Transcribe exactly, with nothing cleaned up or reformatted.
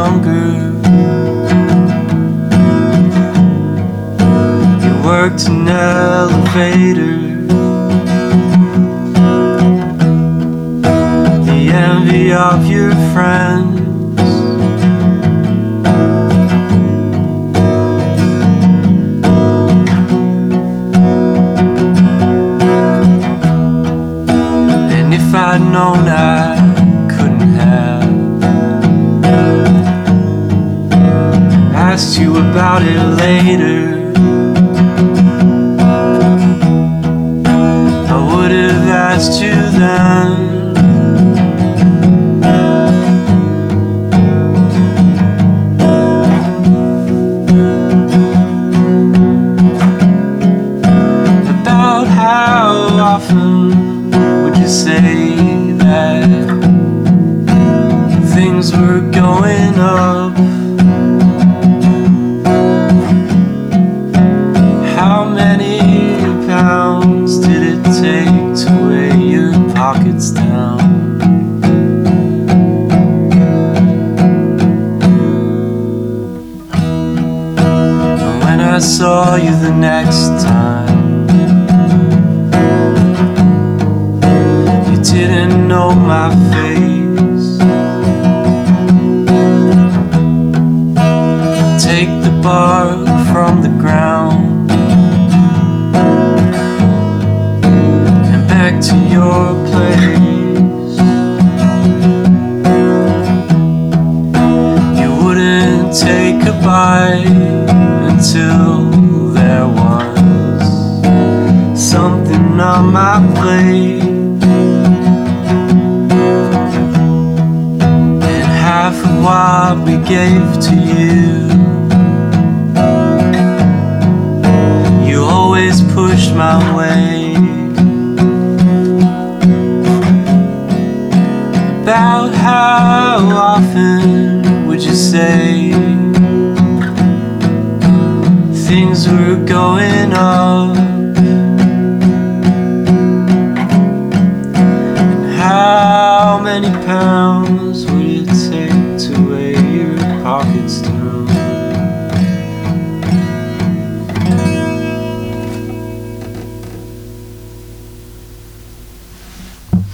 younger, you worked an elevator. The envy of your friends. And if I'd known I couldn't have asked you about it later, I would have asked you then. About how often would you say that things were going up? How many pounds did it take to weigh your pockets down? And when I saw you the next time, you didn't know my face. Take the bark from the ground and back to your place. You wouldn't take a bite until there was something on my plate. And half of what we gave to you, you always pushed my way. About how often would you say things were going up? And how many pounds